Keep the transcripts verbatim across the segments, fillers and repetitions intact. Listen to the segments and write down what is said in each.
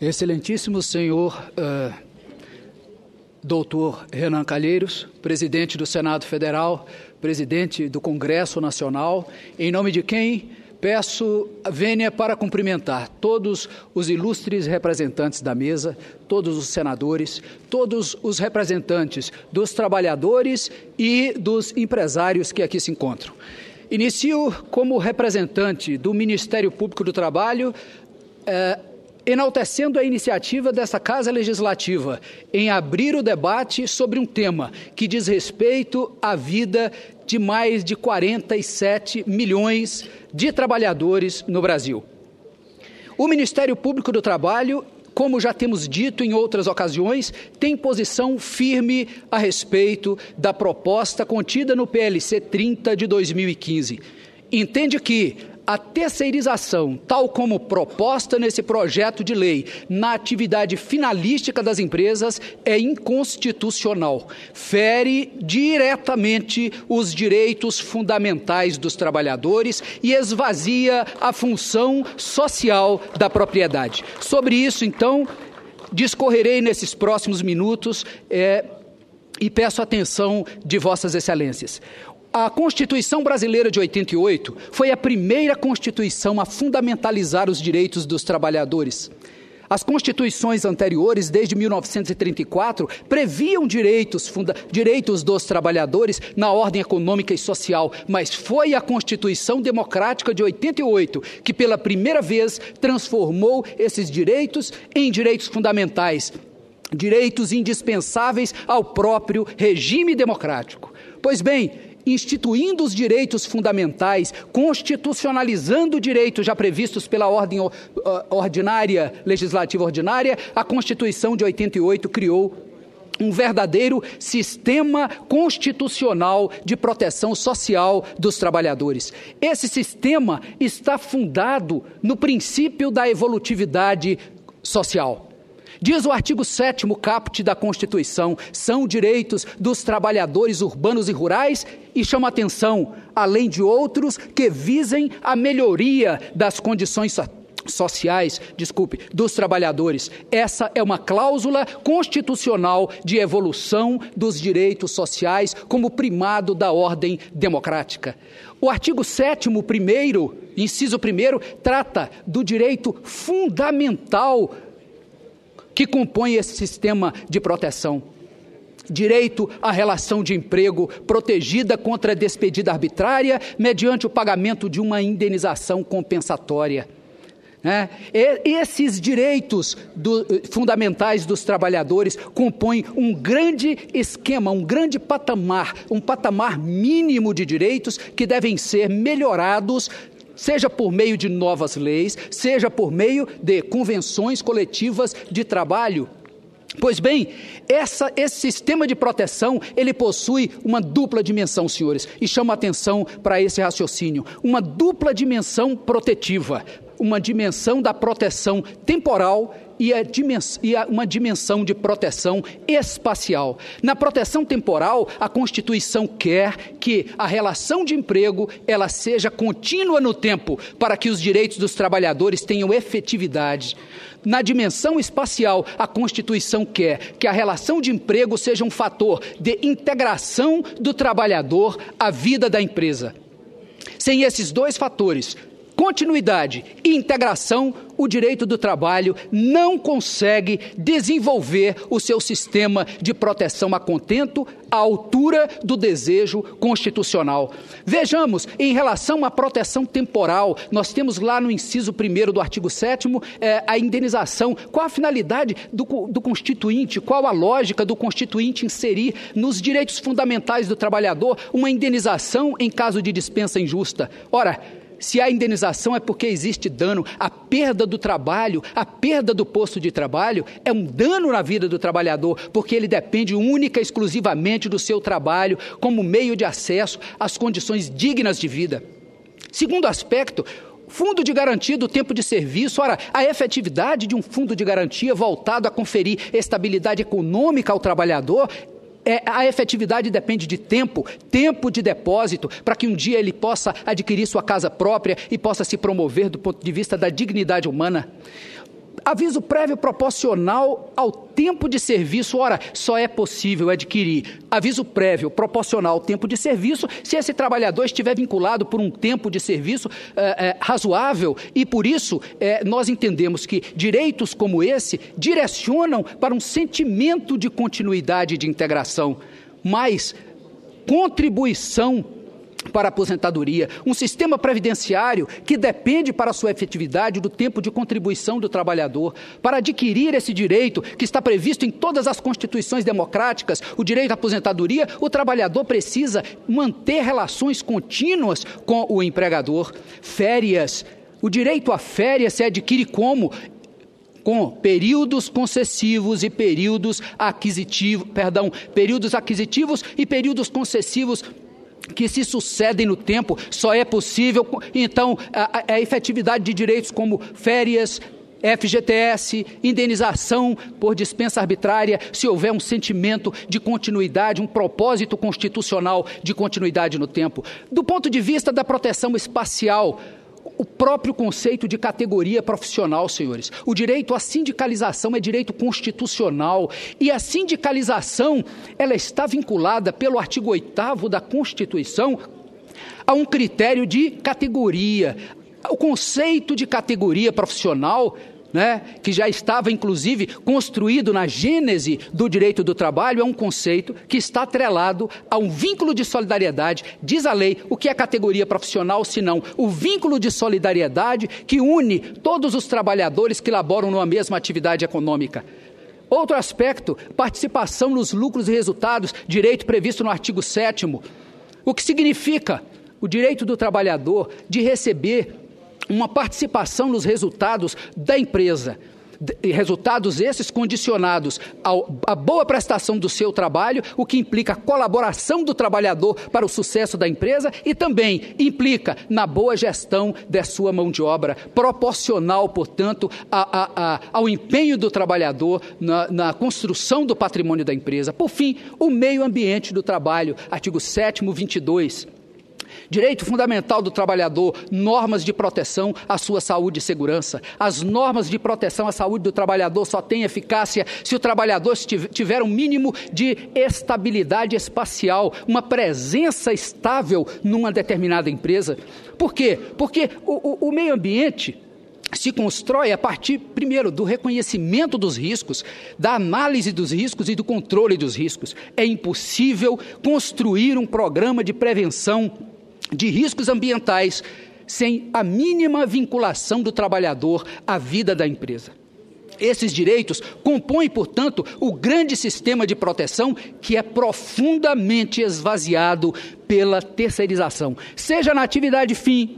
Excelentíssimo senhor uh, doutor Renan Calheiros, presidente do Senado Federal, presidente do Congresso Nacional, em nome de quem peço a vênia para cumprimentar todos os ilustres representantes da mesa, todos os senadores, todos os representantes dos trabalhadores e dos empresários que aqui se encontram. Inicio como representante do Ministério Público do Trabalho, eh, enaltecendo a iniciativa dessa Casa Legislativa em abrir o debate sobre um tema que diz respeito à vida de mais de quarenta e sete milhões de trabalhadores no Brasil. O Ministério Público do Trabalho, como já temos dito em outras ocasiões, tem posição firme a respeito da proposta contida no P L C trinta de dois mil e quinze. Entende que a terceirização, tal como proposta nesse projeto de lei, na atividade finalística das empresas, é inconstitucional. Fere diretamente os direitos fundamentais dos trabalhadores e esvazia a função social da propriedade. Sobre isso, então, discorrerei nesses próximos minutos é, e peço atenção de Vossas Excelências. A Constituição Brasileira de oitenta e oito foi a primeira Constituição a fundamentalizar os direitos dos trabalhadores. As constituições anteriores, desde mil novecentos e trinta e quatro, previam direitos, funda, direitos dos trabalhadores na ordem econômica e social, mas foi a Constituição Democrática de oitenta e oito que, pela primeira vez, transformou esses direitos em direitos fundamentais, direitos indispensáveis ao próprio regime democrático. Pois bem, instituindo os direitos fundamentais, constitucionalizando direitos já previstos pela ordem ordinária, legislativa ordinária, a Constituição de oitenta e oito criou um verdadeiro sistema constitucional de proteção social dos trabalhadores. Esse sistema está fundado no princípio da evolutividade social. Diz o artigo sétimo caput da Constituição, são direitos dos trabalhadores urbanos e rurais e chama atenção, além de outros que visem a melhoria das condições sociais. sociais, desculpe, dos trabalhadores. Essa é uma cláusula constitucional de evolução dos direitos sociais como primado da ordem democrática. O artigo sétimo, primeiro, inciso primeiro, trata do direito fundamental que compõe esse sistema de proteção. Direito à relação de emprego protegida contra a despedida arbitrária mediante o pagamento de uma indenização compensatória. É, esses direitos do, fundamentais dos trabalhadores compõem um grande esquema, um grande patamar, um patamar mínimo de direitos que devem ser melhorados, seja por meio de novas leis, seja por meio de convenções coletivas de trabalho. Pois bem, essa, esse sistema de proteção, ele possui uma dupla dimensão, senhores, e chama atenção para esse raciocínio, uma dupla dimensão protetiva, uma dimensão da proteção temporal e, a dimens- e a uma dimensão de proteção espacial. Na proteção temporal, a Constituição quer que a relação de emprego ela seja contínua no tempo para que os direitos dos trabalhadores tenham efetividade. Na dimensão espacial, a Constituição quer que a relação de emprego seja um fator de integração do trabalhador à vida da empresa. Sem esses dois fatores, continuidade e integração, o direito do trabalho não consegue desenvolver o seu sistema de proteção a contento à altura do desejo constitucional. Vejamos, em relação à proteção temporal, nós temos lá no inciso primeiro do artigo sétimo eh, a indenização. Qual a finalidade do, do Constituinte? Qual a lógica do Constituinte inserir nos direitos fundamentais do trabalhador uma indenização em caso de dispensa injusta? Ora, se há indenização é porque existe dano. A perda do trabalho, a perda do posto de trabalho é um dano na vida do trabalhador, porque ele depende única e exclusivamente do seu trabalho como meio de acesso às condições dignas de vida. Segundo aspecto, fundo de garantia do tempo de serviço. Ora, a efetividade de um fundo de garantia voltado a conferir estabilidade econômica ao trabalhador, É, a efetividade depende de tempo, tempo de depósito, para que um dia ele possa adquirir sua casa própria e possa se promover do ponto de vista da dignidade humana. Aviso prévio proporcional ao tempo de serviço. Ora, só é possível adquirir aviso prévio proporcional ao tempo de serviço se esse trabalhador estiver vinculado por um tempo de serviço é, é, razoável, e por isso é, nós entendemos que direitos como esse direcionam para um sentimento de continuidade e de integração, mas contribuição para a aposentadoria, um sistema previdenciário que depende para sua efetividade do tempo de contribuição do trabalhador. Para adquirir esse direito, que está previsto em todas as constituições democráticas, o direito à aposentadoria, o trabalhador precisa manter relações contínuas com o empregador. Férias. O direito a férias se adquire como? Com períodos concessivos e períodos aquisitivos, perdão, períodos aquisitivos e períodos concessivos que se sucedem no tempo. Só é possível, então, a, a efetividade de direitos como férias, F G T S, indenização por dispensa arbitrária, se houver um sentimento de continuidade, um propósito constitucional de continuidade no tempo. Do ponto de vista da proteção espacial, o próprio conceito de categoria profissional, senhores. O direito à sindicalização é direito constitucional, e a sindicalização, ela está vinculada pelo artigo oitavo da Constituição a um critério de categoria. O conceito de categoria profissional, né, que já estava, inclusive, construído na gênese do direito do trabalho, é um conceito que está atrelado a um vínculo de solidariedade. Diz a lei o que é categoria profissional, senão o vínculo de solidariedade que une todos os trabalhadores que laboram numa mesma atividade econômica. Outro aspecto, participação nos lucros e resultados, direito previsto no artigo sétimo. O que significa o direito do trabalhador de receber uma participação nos resultados da empresa, resultados esses condicionados ao, à boa prestação do seu trabalho, o que implica a colaboração do trabalhador para o sucesso da empresa e também implica na boa gestão da sua mão de obra, proporcional, portanto, a, a, a, ao empenho do trabalhador na, na construção do patrimônio da empresa. Por fim, o meio ambiente do trabalho, artigo sétimo, vinte e dois. Direito fundamental do trabalhador, normas de proteção à sua saúde e segurança. As normas de proteção à saúde do trabalhador só têm eficácia se o trabalhador tiver um mínimo de estabilidade espacial, uma presença estável numa determinada empresa. Por quê? Porque o, o, o meio ambiente se constrói a partir, primeiro, do reconhecimento dos riscos, da análise dos riscos e do controle dos riscos. É impossível construir um programa de prevenção de riscos ambientais sem a mínima vinculação do trabalhador à vida da empresa. Esses direitos compõem, portanto, o grande sistema de proteção que é profundamente esvaziado pela terceirização, seja na atividade fim,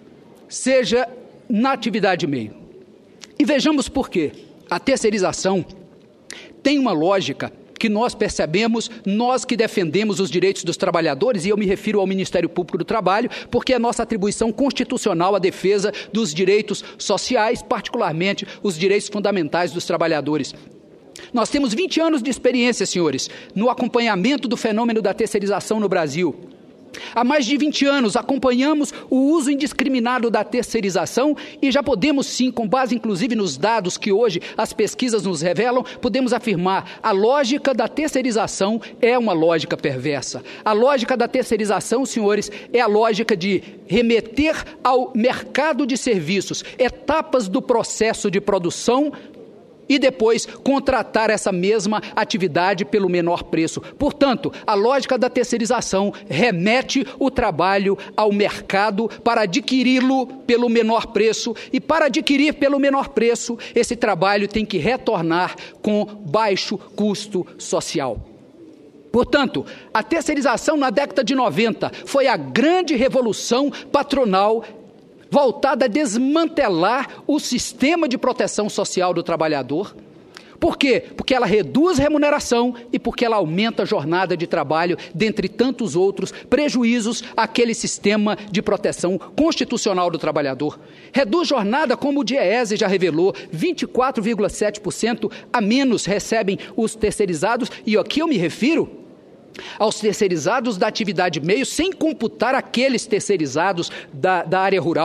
seja na atividade meio. E vejamos por quê. A terceirização tem uma lógica que nós percebemos, nós que defendemos os direitos dos trabalhadores, e eu me refiro ao Ministério Público do Trabalho, porque é nossa atribuição constitucional a defesa dos direitos sociais, particularmente os direitos fundamentais dos trabalhadores. Nós temos vinte anos de experiência, senhores, no acompanhamento do fenômeno da terceirização no Brasil. Há mais de vinte anos acompanhamos o uso indiscriminado da terceirização e já podemos sim, com base inclusive nos dados que hoje as pesquisas nos revelam, podemos afirmar a lógica da terceirização é uma lógica perversa. A lógica da terceirização, senhores, é a lógica de remeter ao mercado de serviços etapas do processo de produção e depois contratar essa mesma atividade pelo menor preço. Portanto, a lógica da terceirização remete o trabalho ao mercado para adquiri-lo pelo menor preço, e para adquirir pelo menor preço, esse trabalho tem que retornar com baixo custo social. Portanto, a terceirização na década de noventa foi a grande revolução patronal voltada a desmantelar o sistema de proteção social do trabalhador. Por quê? Porque ela reduz remuneração e porque ela aumenta a jornada de trabalho, dentre tantos outros prejuízos àquele sistema de proteção constitucional do trabalhador. Reduz jornada, como o DIEESE já revelou, vinte e quatro vírgula sete por cento a menos recebem os terceirizados, e aqui eu me refiro aos terceirizados da atividade meio, sem computar aqueles terceirizados da, da área rural.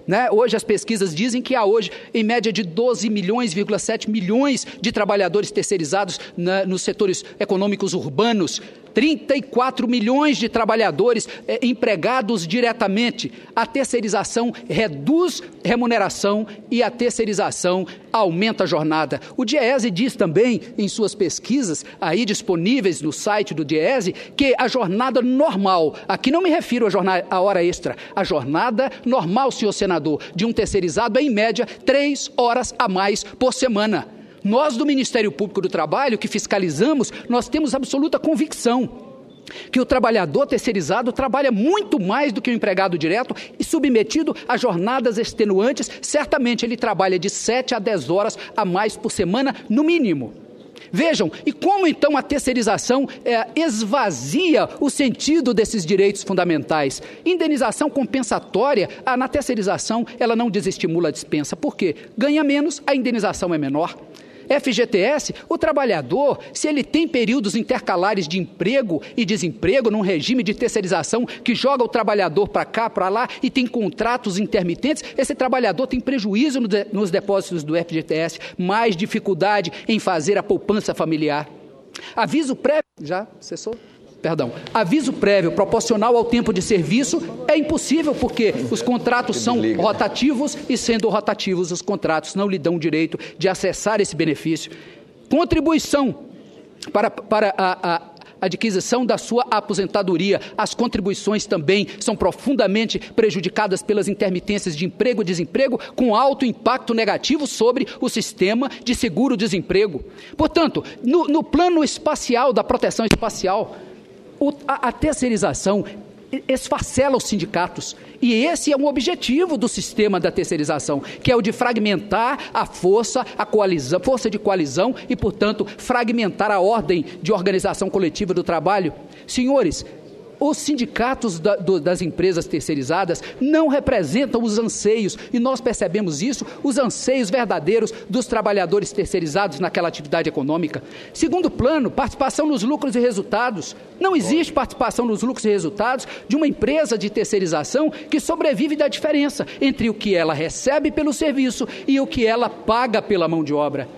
Né? Hoje as pesquisas dizem que há hoje, em média, de doze milhões, sete milhões de trabalhadores terceirizados na, nos setores econômicos urbanos, trinta e quatro milhões de trabalhadores eh, empregados diretamente. A terceirização reduz remuneração e a terceirização aumenta a jornada. O DIEESE diz também, em suas pesquisas, aí disponíveis no site do DIEESE, que a jornada normal, aqui não me refiro à, jornada, à hora extra, a jornada normal, senhor senador, de um terceirizado é, em média, três horas a mais por semana. Nós, do Ministério Público do Trabalho, que fiscalizamos, nós temos absoluta convicção que o trabalhador terceirizado trabalha muito mais do que o empregado direto e submetido a jornadas extenuantes. Certamente ele trabalha de sete a dez horas a mais por semana, no mínimo. Vejam, e como então a terceirização é, esvazia o sentido desses direitos fundamentais? Indenização compensatória, ah, na terceirização, ela não desestimula a dispensa. Por quê? Ganha menos, a indenização é menor. F G T S, o trabalhador, se ele tem períodos intercalares de emprego e desemprego num regime de terceirização que joga o trabalhador para cá, para lá e tem contratos intermitentes, esse trabalhador tem prejuízo no de, nos depósitos do F G T S, mais dificuldade em fazer a poupança familiar. Aviso prévio, já cessou? Perdão, aviso prévio proporcional ao tempo de serviço é impossível porque os contratos são rotativos e, sendo rotativos, os contratos não lhe dão o direito de acessar esse benefício. Contribuição para, para a, a adquisição da sua aposentadoria. As contribuições também são profundamente prejudicadas pelas intermitências de emprego e desemprego, com alto impacto negativo sobre o sistema de seguro-desemprego. Portanto, no, no plano espacial da proteção espacial, O, a, a terceirização esfacela os sindicatos. E esse é um objetivo do sistema da terceirização, que é o de fragmentar a força, a coalizão, força de coalizão e, portanto, fragmentar a ordem de organização coletiva do trabalho. Senhores, os sindicatos da, do, das empresas terceirizadas não representam os anseios, e nós percebemos isso, os anseios verdadeiros dos trabalhadores terceirizados naquela atividade econômica. Segundo plano, participação nos lucros e resultados. Não existe participação nos lucros e resultados de uma empresa de terceirização que sobrevive da diferença entre o que ela recebe pelo serviço e o que ela paga pela mão de obra.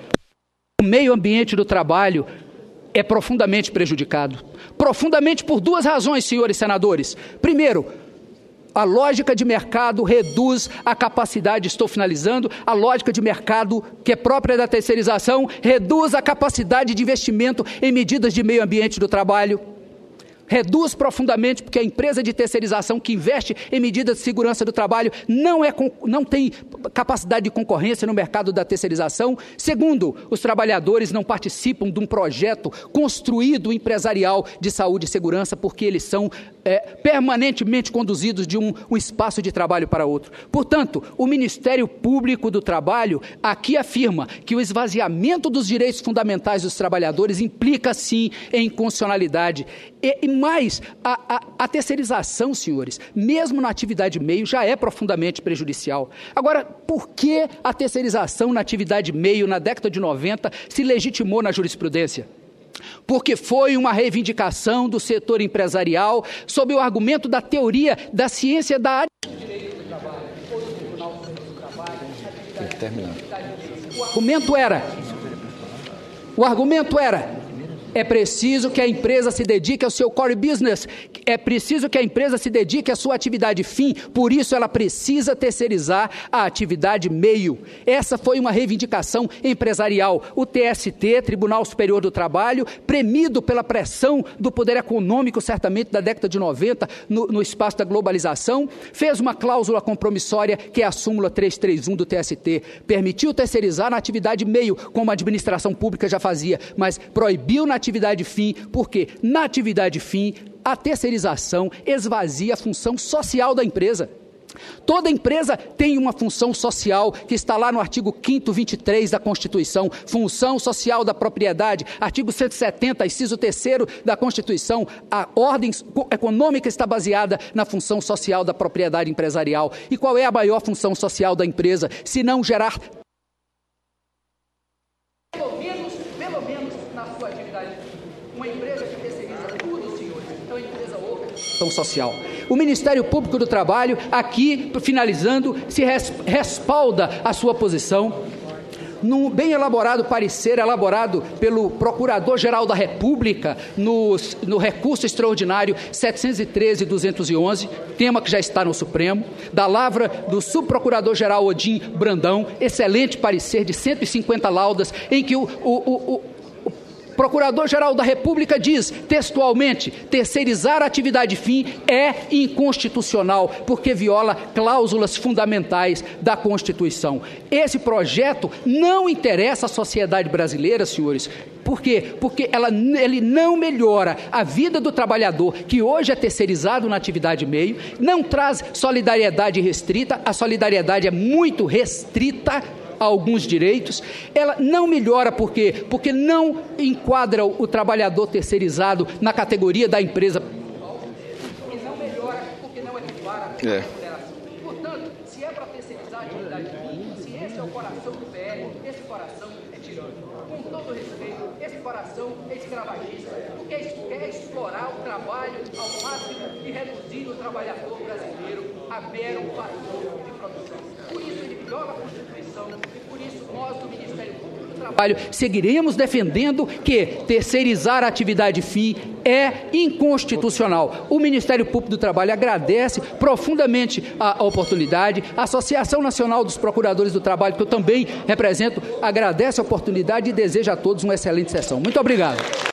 O meio ambiente do trabalho é profundamente prejudicado. Profundamente por duas razões, senhores senadores. Primeiro, a lógica de mercado reduz a capacidade, estou finalizando, a lógica de mercado que é própria da terceirização reduz a capacidade de investimento em medidas de meio ambiente do trabalho. Reduz profundamente, porque a empresa de terceirização que investe em medidas de segurança do trabalho não, é, não tem capacidade de concorrência no mercado da terceirização. Segundo, os trabalhadores não participam de um projeto construído empresarial de saúde e segurança, porque eles são é, permanentemente conduzidos de um, um espaço de trabalho para outro. Portanto, o Ministério Público do Trabalho aqui afirma que o esvaziamento dos direitos fundamentais dos trabalhadores implica, sim, em inconstitucionalidade. E, e mais, a, a, a terceirização, senhores, mesmo na atividade meio, já é profundamente prejudicial. Agora, por que a terceirização na atividade meio, na década de noventa, se legitimou na jurisprudência? Porque foi uma reivindicação do setor empresarial sob o argumento da teoria da ciência da área. Tem que terminar. O argumento era, o argumento era, é preciso que a empresa se dedique ao seu core business, é preciso que a empresa se dedique à sua atividade fim, por isso ela precisa terceirizar a atividade meio. Essa foi uma reivindicação empresarial. O T S T, Tribunal Superior do Trabalho, premido pela pressão do poder econômico, certamente da década de noventa, no, no espaço da globalização, fez uma cláusula compromissória, que é a súmula trezentos e trinta e um do T S T. Permitiu terceirizar na atividade meio, como a administração pública já fazia, mas proibiu na atividade fim, porque na atividade fim a terceirização esvazia a função social da empresa. Toda empresa tem uma função social que está lá no artigo quinto, vinte e três da Constituição, função social da propriedade, artigo cento e setenta, inciso terceiro da Constituição, a ordem econômica está baseada na função social da propriedade empresarial. E qual é a maior função social da empresa, se não gerar pelo menos, pelo menos na sua atividade, uma empresa que terceiriza tudo, senhores, é uma empresa outra social. O Ministério Público do Trabalho, aqui, finalizando, se res, respalda a sua posição num bem elaborado parecer, elaborado pelo Procurador-Geral da República, no, no recurso extraordinário setecentos e treze barra duzentos e onze, tema que já está no Supremo, da lavra do Subprocurador-Geral Odim Brandão, excelente parecer de cento e cinquenta laudas, em que o, o, o, o Procurador-Geral da República diz, textualmente, terceirizar a atividade fim é inconstitucional, porque viola cláusulas fundamentais da Constituição. Esse projeto não interessa à sociedade brasileira, senhores. Por quê? Porque ela, ele não melhora a vida do trabalhador, que hoje é terceirizado na atividade meio, não traz solidariedade restrita, a solidariedade é muito restrita a alguns direitos, ela não melhora por quê? Porque não enquadra o, o trabalhador terceirizado na categoria da empresa. E não melhora porque não equipara a remuneração. Portanto, se é para terceirizar a atividade fim, se esse é o coração do P L, esse coração é tirano. Com todo respeito, esse coração é escravagista, porque quer explorar o trabalho ao máximo e reduzir o trabalhador brasileiro a mero fator de produção. Por isso ele viola a Constituição e por isso nós do Ministério Público do Trabalho seguiremos defendendo que terceirizar a atividade fim é inconstitucional. O Ministério Público do Trabalho agradece profundamente a oportunidade, a Associação Nacional dos Procuradores do Trabalho, que eu também represento, agradece a oportunidade e deseja a todos uma excelente sessão. Muito obrigado.